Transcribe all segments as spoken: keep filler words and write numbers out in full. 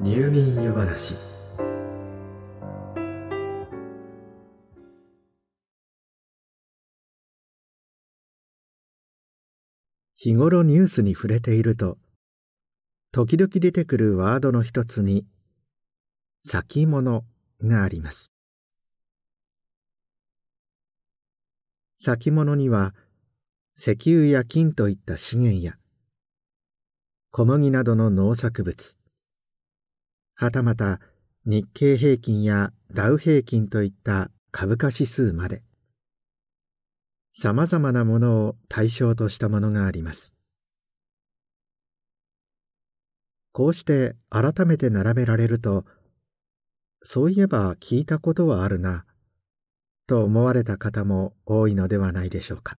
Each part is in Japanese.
入眠夜話。日頃ニュースに触れていると、時々出てくるワードの一つに先物があります。先物には石油や金といった資源や小麦などの農作物、はたまた日経平均やダウ平均といった株価指数まで、さまざまなものを対象としたものがあります。こうして改めて並べられると、そういえば聞いたことはあるな、と思われた方も多いのではないでしょうか。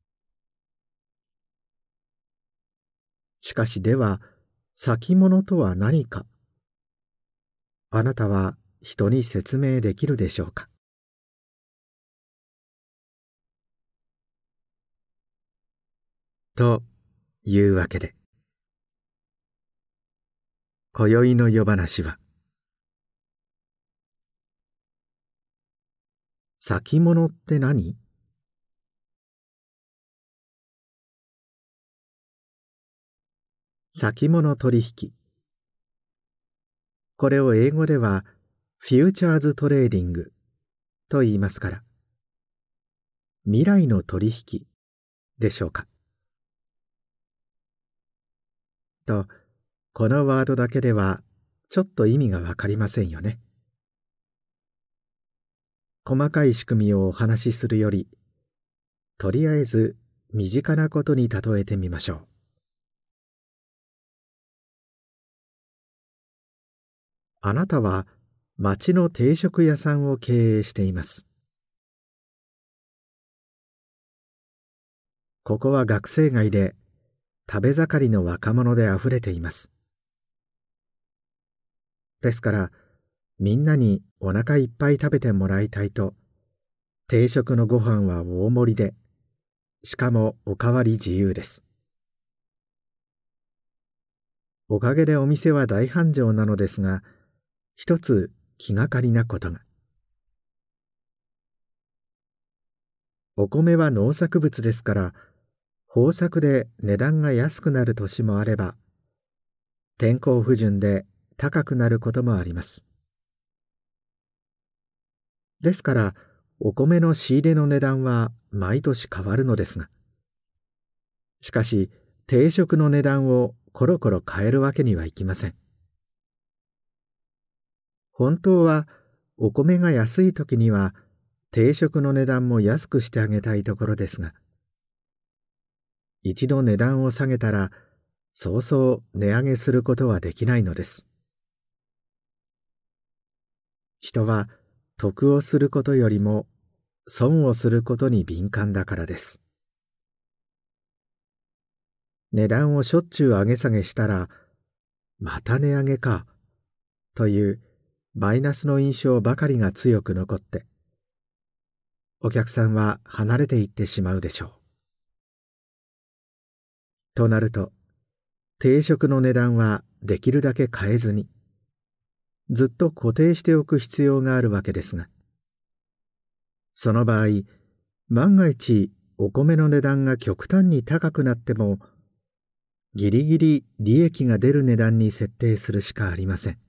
しかしでは、先物とは何か、あなたは人に説明できるでしょうか。というわけで、今宵の夜話は、先物って何？先物取引。これを英語ではフューチャーズトレーディングと言いますから、未来の取引でしょうか。と、このワードだけではちょっと意味がわかりませんよね。細かい仕組みをお話しするより、とりあえず身近なことに例えてみましょう。あなたは町の定食屋さんを経営しています。ここは学生街で食べ盛りの若者であふれています。ですからみんなにお腹いっぱい食べてもらいたいと、定食のご飯は大盛りで、しかもおかわり自由です。おかげでお店は大繁盛なのですが、一つ気がかりなことが。お米は農作物ですから、豊作で値段が安くなる年もあれば、天候不順で高くなることもあります。ですから、お米の仕入れの値段は毎年変わるのですが、しかし、定食の値段をコロコロ変えるわけにはいきません。本当は、お米が安い時には、定食の値段も安くしてあげたいところですが、一度値段を下げたら、そうそう値上げすることはできないのです。人は得をすることよりも損をすることに敏感だからです。値段をしょっちゅう上げ下げしたら、また値上げか、というマイナスの印象ばかりが強く残って、お客さんは離れていってしまうでしょう。となると、定食の値段はできるだけ変えずに、ずっと固定しておく必要があるわけですが、その場合、万が一お米の値段が極端に高くなっても、ギリギリ利益が出る値段に設定するしかありません。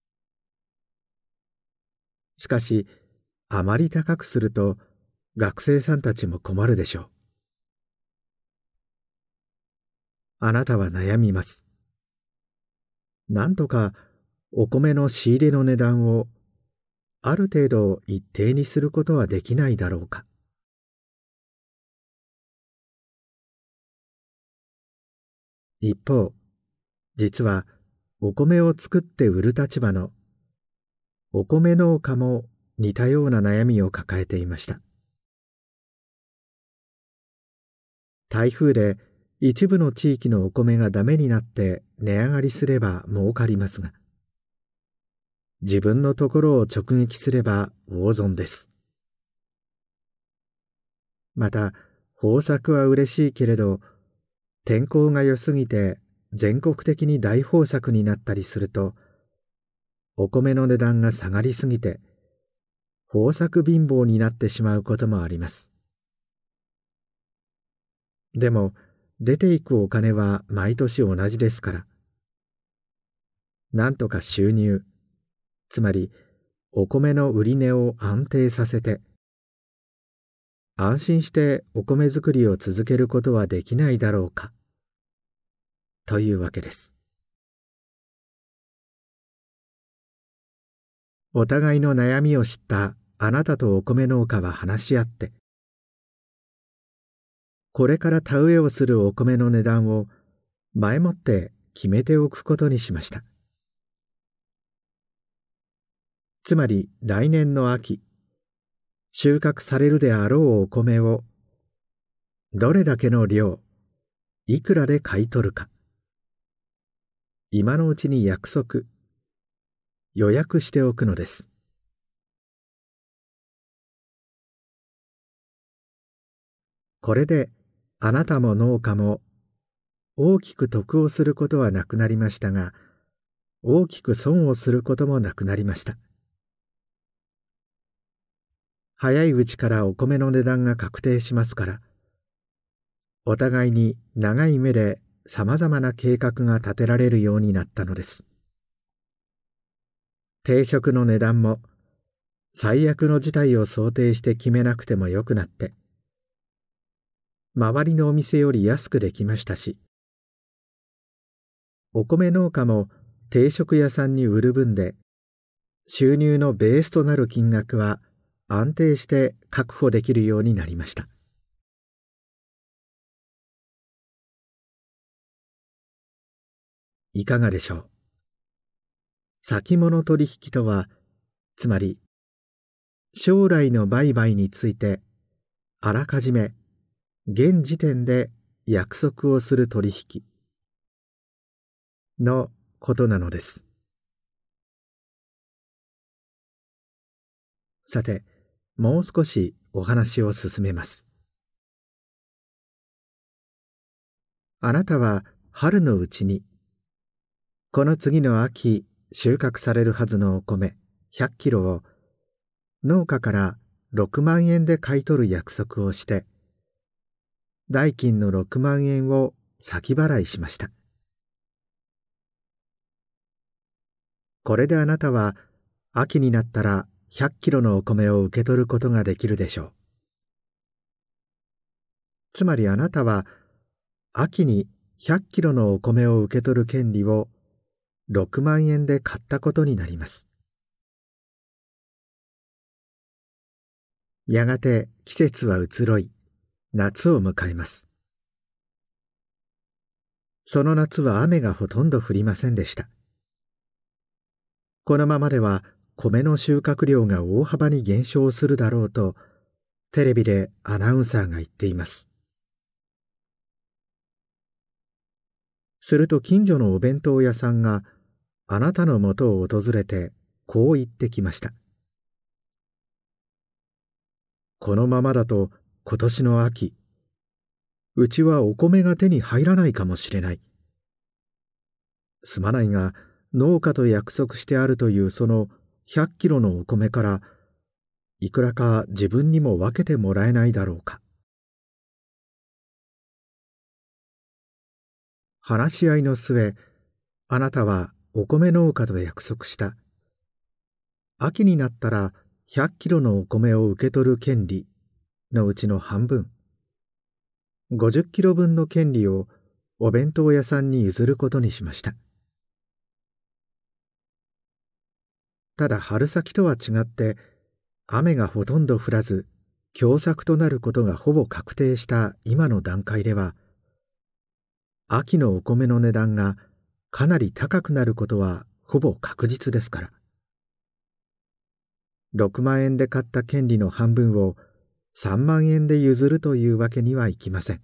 しかし、あまり高くすると学生さんたちも困るでしょう。あなたは悩みます。なんとかお米の仕入れの値段をある程度一定にすることはできないだろうか。一方、実はお米を作って売る立場のお米農家も似たような悩みを抱えていました。台風で一部の地域のお米がダメになって値上がりすれば儲かりますが、自分のところを直撃すれば大損です。また、豊作は嬉しいけれど、天候が良すぎて全国的に大豊作になったりすると、 お米の値段が下がりすぎて豊作貧乏になってしまうこともあります。でも出ていくお金は毎年同じですから、なんとか収入、つまりお米の売り値を安定させて、安心してお米作りを続けることはできないだろうか、というわけです。お互いの悩みを知ったあなたとお米農家は話し合って、これから田植えをするお米の値段を前もって決めておくことにしました。つまり来年の秋、収穫されるであろうお米をどれだけの量、いくらで買い取るか、今のうちに約束、予約しておくのです。これであなたも農家も大きく得をすることはなくなりましたが、大きく損をすることもなくなりました。早いうちからお米の値段が確定しますから、お互いに長い目でさまざまな計画が立てられるようになったのです。定食の値段も最悪の事態を想定して決めなくてもよくなって、周りのお店より安くできましたし、お米農家も定食屋さんに売る分で収入のベースとなる金額は安定して確保できるようになりました。いかがでしょう。先物取引とは、つまり将来の売買についてあらかじめ現時点で約束をする取引のことなのです。さて、もう少しお話を進めます。あなたは春のうちに、この次の秋収穫されるはずのお米ひゃっキロを農家からろくまんえんで買い取る約束をして、代金のろくまんえんを先払いしました。これであなたは秋になったらひゃっキロのお米を受け取ることができるでしょう。つまりあなたは秋にひゃっキロのお米を受け取る権利をろくまんえんで買ったことになります。やがて季節は移ろい、夏を迎えます。その夏は雨がほとんど降りませんでした。このままでは米の収穫量が大幅に減少するだろうと、テレビでアナウンサーが言っています。すると近所のお弁当屋さんがあなたのもとを訪れてこう言ってきました。このままだと今年の秋、うちはお米が手に入らないかもしれない。すまないが、農家と約束してあるというそのひゃっキロのお米から、いくらか自分にも分けてもらえないだろうか。話し合いの末、あなたはお米農家と約束した。秋になったらひゃっキロのお米を受け取る権利のうちの半分、ごじゅっキロ分の権利をお弁当屋さんに譲ることにしました。ただ春先とは違って雨がほとんど降らず凶作となることがほぼ確定した今の段階では、秋のお米の値段がかなり高くなることはほぼ確実ですから、ろくまんえんで買った権利の半分をさんまんえんで譲るというわけにはいきません。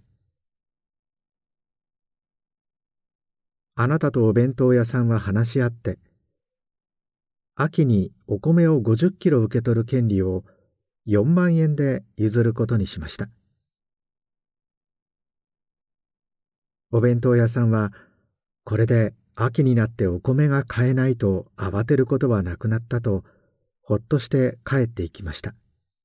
あなたとお弁当屋さんは話し合って、秋にお米をごじゅっキロ受け取る権利をよんまんえんで譲ることにしました。お弁当屋さんはこれで秋になってお米が買えないと慌てることはなくなったと、ほっとして帰っていきました。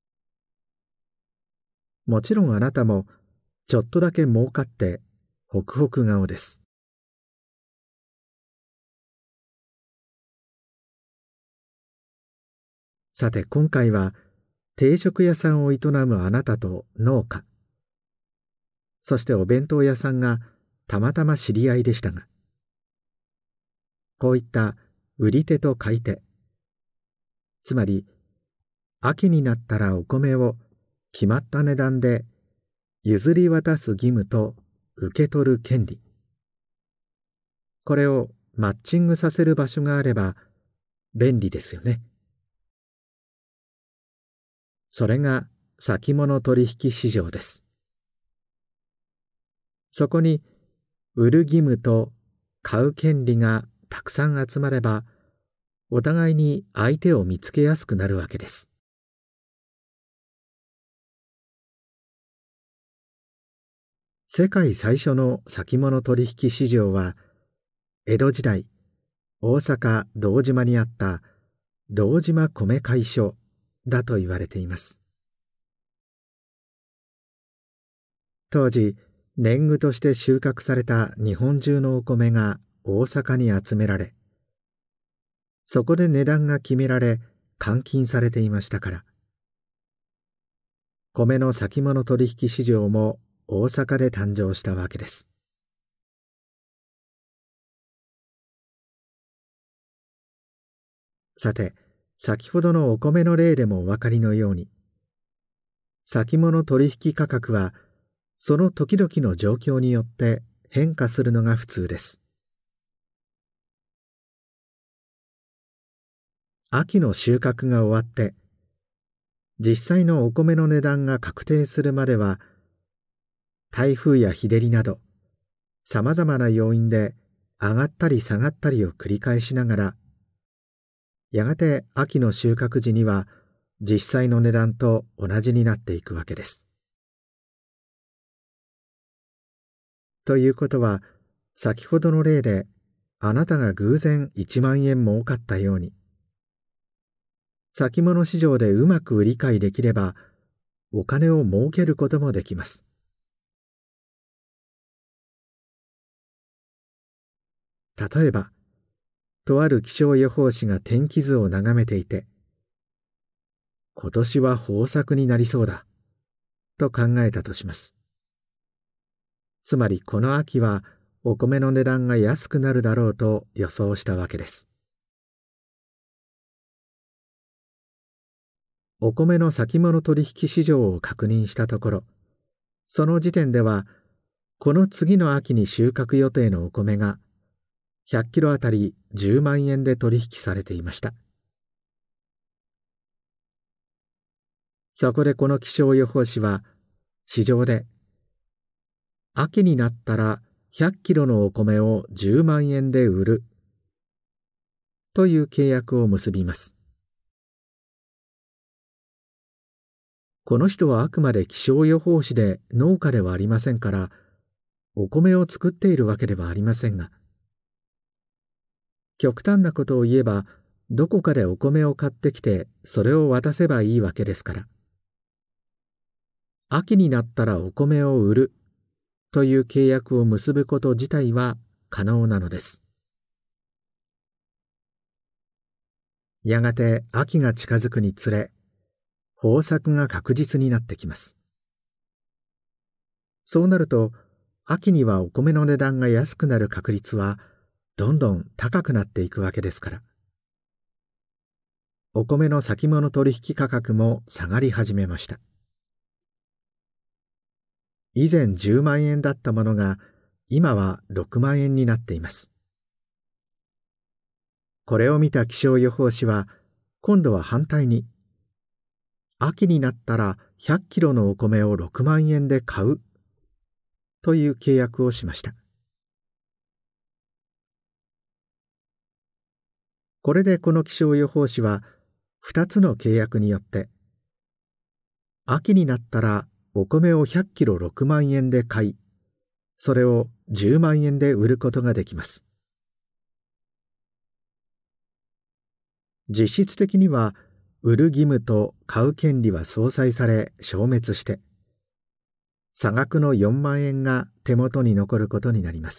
もちろんあなたもちょっとだけ儲かってホクホク顔です。さて今回は定食屋さんを営むあなたと農家、そしてお弁当屋さんがたまたま知り合いでしたが、こういった売り手と買い手、つまり秋になったらお米を決まった値段で譲り渡す義務と受け取る権利、これをマッチングさせる場所があれば便利ですよね。それが先物取引市場です。そこに売る義務と買う権利がたくさん集まれば、お互いに相手を見つけやすくなるわけです。世界最初の先物取引市場は、江戸時代、大阪堂島にあった堂島米会所だと言われています。当時、年貢として収穫された日本中のお米が大阪に集められ、そこで値段が決められ換金されていましたから、米の先物取引市場も大阪で誕生したわけです。さて、先ほどのお米の例でもお分かりのように、先物取引価格はその時々の状況によって変化するのが普通です。秋の収穫が終わって実際のお米の値段が確定するまでは、台風や日照りなどさまざまな要因で上がったり下がったりを繰り返しながら、やがて秋の収穫時には実際の値段と同じになっていくわけです。ということは、先ほどの例であなたが偶然いちまんえん儲かったように、先物市場でうまく理解できればお金を儲けることもできます。例えば、とある気象予報士が天気図を眺めていて、今年は豊作になりそうだと考えたとします。つまりこの秋はお米の値段が安くなるだろうと予想したわけです。お米の先物取引市場を確認したところ、その時点ではこの次の秋に収穫予定のお米がひゃっキロあたりじゅうまんえんで取引されていました。そこでこの気象予報士は市場で、秋になったらひゃっキロのお米をじゅうまんえんで売るという契約を結びます。この人はあくまで気象予報士で農家ではありませんから、お米を作っているわけではありませんが、極端なことを言えば、どこかでお米を買ってきてそれを渡せばいいわけですから、秋になったらお米を売るという契約を結ぶこと自体は可能なのです。やがて秋が近づくにつれ、豊作が確実になってきます。そうなると、秋にはお米の値段が安くなる確率はどんどん高くなっていくわけですから、お米の先物取引価格も下がり始めました。以前じゅうまんえんだったものが今はろくまんえんになっています。これを見た気象予報士は今度は反対に、秋になったらひゃっキロのお米をろくまんえんで買うという契約をしました。これでこの気象予報士はふたつの契約によって、秋になったらお米をひゃっキロろくまんえんで買い、それをじゅうまんえんで売ることができます。 実質的には売る義務と買う権利は相殺され消滅して、差額のよんまんえんが手元に残ることになります。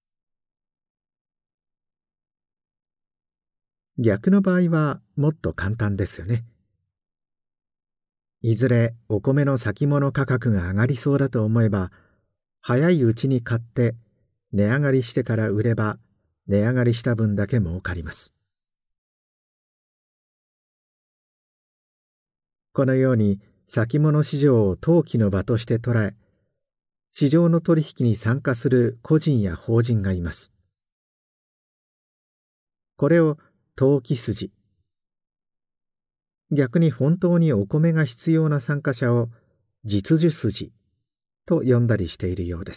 逆の場合はもっと簡単ですよね。いずれお米の先物価格が上がりそうだと思えば、早いうちに買って値上がりしてから売れば、値上がりした分だけ儲かります。このように先物市場を投機の場として捉え、市場の取引に参加する個人や法人がいます。これを投機筋、逆に本当にお米が必要な参加者を実需筋と呼んだりしているようです。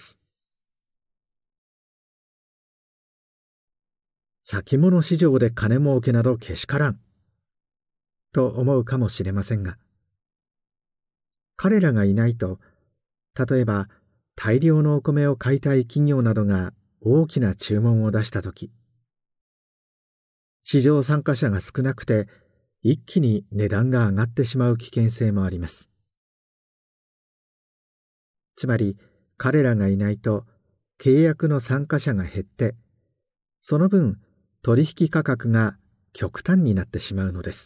先物市場で金儲けなどけしからんと思うかもしれませんが、彼らがいないと、例えば大量のお米を買いたい企業などが大きな注文を出したとき、市場参加者が少なくて一気に値段が上がってしまう危険性もあります。つまり彼らがいないと契約の参加者が減って、その分取引価格が極端になってしまうのです。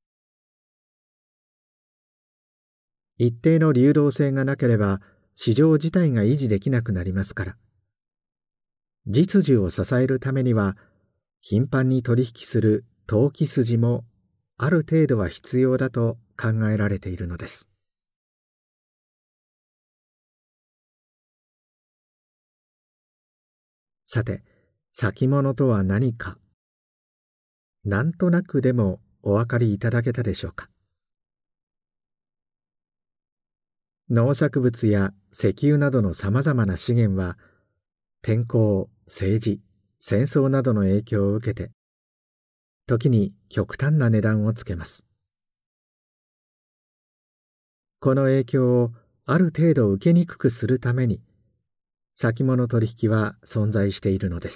一定の流動性がなければ市場自体が維持できなくなりますから、実需を支えるためには頻繁に取引する投機筋もある程度は必要だと考えられているのです。さて、先物とは何か、なんとなくでもお分かりいただけたでしょうか。農作物や石油などのさまざまな資源は、天候、政治、戦争などの影響を受けて、時に極端な値段をつけます。この影響をある程度受けにくくするために、先物取引は存在しているのです。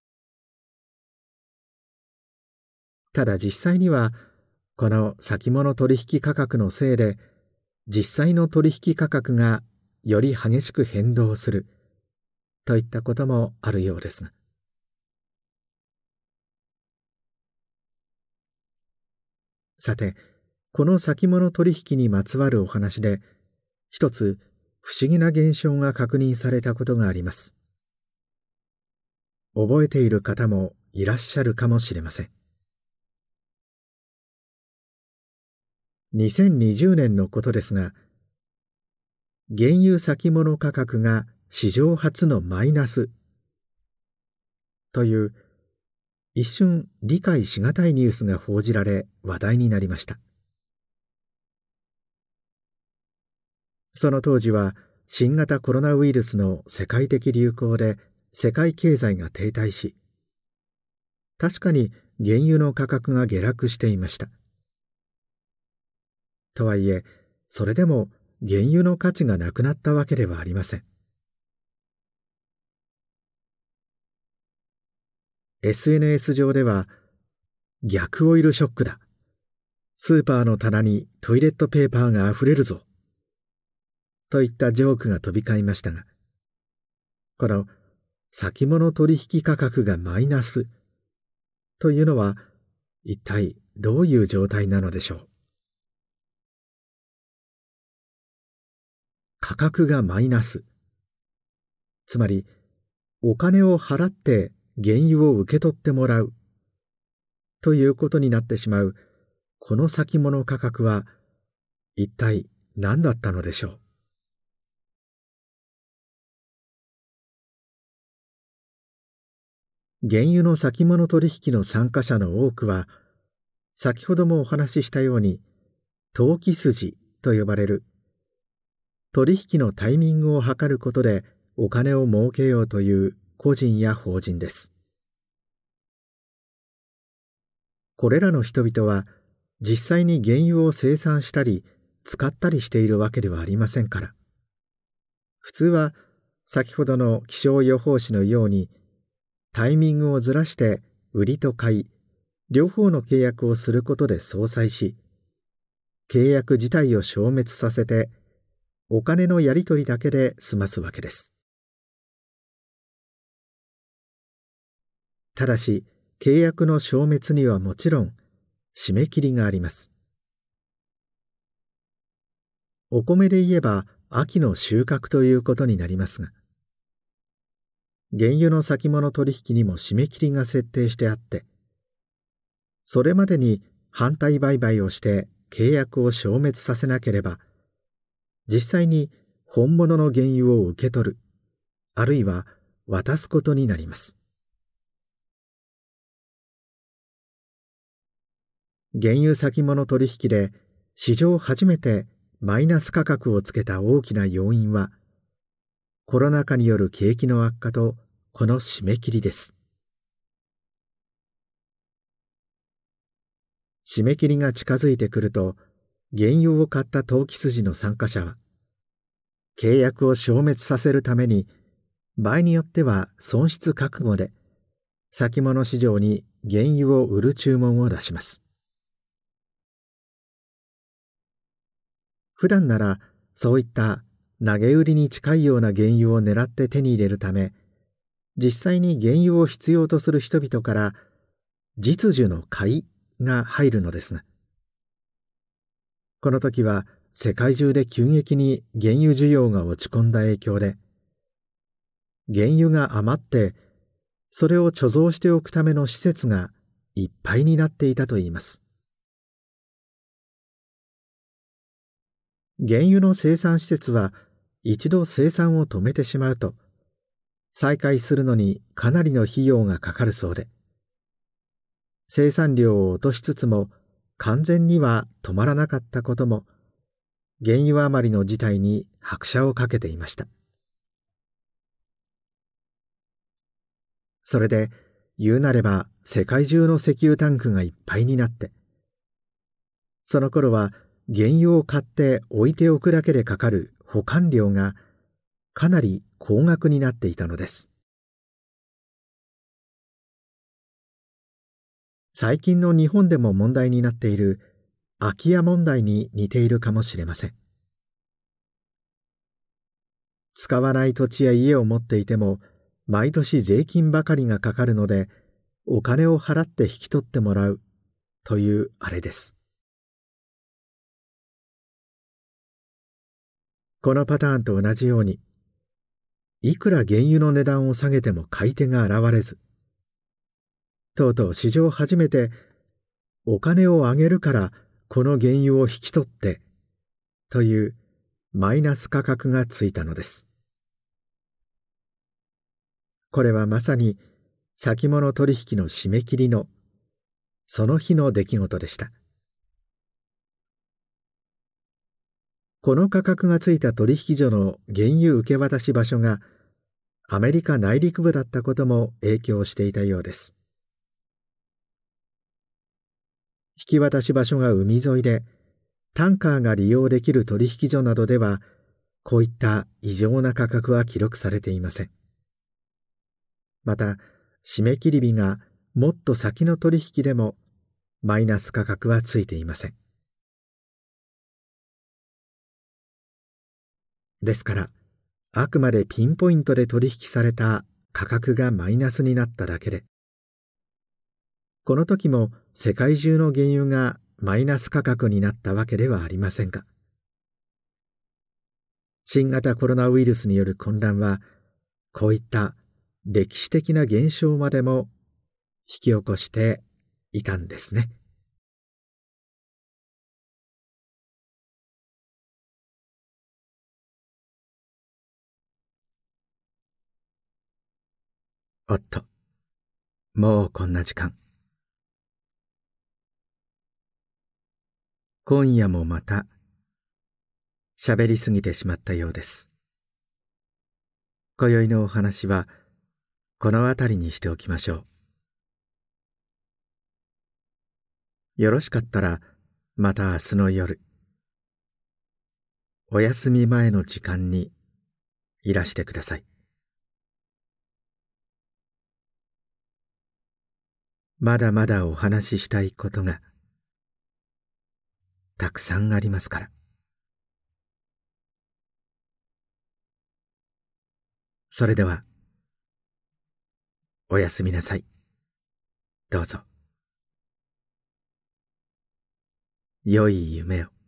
ただ実際には、この先物取引価格のせいで、実際の取引価格がより激しく変動するといったこともあるようですが。さて、この先物取引にまつわるお話で、一つ不思議な現象が確認されたことがあります。覚えている方もいらっしゃるかもしれません。にせんにじゅうねんのことですが、原油先物価格が史上初のマイナスという一瞬理解しがたいニュースが報じられ話題になりました。その当時は新型コロナウイルスの世界的流行で世界経済が停滞し、確かに原油の価格が下落していました。とはいえ、それでも原油の価値がなくなったわけではありません。エスエヌエス 上では、逆オイルショックだ。スーパーの棚にトイレットペーパーがあふれるぞ。といったジョークが飛び交いましたが、この先物取引価格がマイナスというのは一体どういう状態なのでしょう。価格がマイナス。つまり、お金を払って原油を受け取ってもらうということになってしまう、この先物価格は一体何だったのでしょう。原油の先物取引の参加者の多くは、先ほどもお話ししたように、投機筋と呼ばれる、取引のタイミングを測ることでお金を儲けようという個人や法人です。これらの人々は実際に原油を生産したり使ったりしているわけではありませんから、普通は先ほどの気象予報士のようにタイミングをずらして売りと買い、 両方の契約をすることで相殺し、契約自体を消滅させて、お金のやり取りだけで済ますわけです。ただし、契約の消滅にはもちろん締め切りがあります。お米で言えば秋の収穫ということになりますが、原油の先物取引にも締め切りが設定してあって、それまでに反対売買をして契約を消滅させなければ、実際に本物の原油を受け取る、あるいは渡すことになります。原油先物取引で史上初めてマイナス価格をつけた大きな要因は、コロナ禍による景気の悪化とこの締め切りです。締め切りが近づいてくると、原油を買った投機筋の参加者は、契約を消滅させるために、場合によっては損失覚悟で、先物市場に原油を売る注文を出します。普段なら、そういった投げ売りに近いような原油を狙って手に入れるため、実際に原油を必要とする人々から実需の買いが入るのですが、この時は世界中で急激に原油需要が落ち込んだ影響で、原油が余ってそれを貯蔵しておくための施設がいっぱいになっていたといいます。原油の生産施設は一度生産を止めてしまうと、再開するのにかなりの費用がかかるそうで、生産量を落としつつも完全には止まらなかったことも、原油余りの事態に拍車をかけていました。それで言うなれば世界中の石油タンクがいっぱいになって、その頃は原油を買って置いておくだけでかかる保管料がかなり高額になっていたのです。最近の日本でも問題になっている空き家問題に似ているかもしれません。使わない土地や家を持っていても毎年税金ばかりがかかるので、お金を払って引き取ってもらうというあれです。このパターンと同じように、いくら原油の値段を下げても買い手が現れず、とうとう史上初めてお金をあげるからこの原油を引き取ってというマイナス価格がついたのです。これはまさに先物取引の締め切りのその日の出来事でした。この価格がついた取引所の原油受け渡し場所がアメリカ内陸部だったことも影響していたようです。引き渡し場所が海沿いで、タンカーが利用できる取引所などでは、こういった異常な価格は記録されていません。また、締め切り日がもっと先の取引でもマイナス価格はついていません。ですから、あくまでピンポイントで取引された価格がマイナスになっただけで、この時も世界中の原油がマイナス価格になったわけではありませんが、新型コロナウイルスによる混乱は、こういった歴史的な現象までも引き起こしていたんですね。おっと、もうこんな時間。今夜もまた喋りすぎてしまったようです。今宵のお話はこの辺りにしておきましょう。よろしかったらまた明日の夜、お休み前の時間にいらしてください。 まだまだお話ししたいことがたくさんありますから。それではおやすみなさい。どうぞ。良い夢を。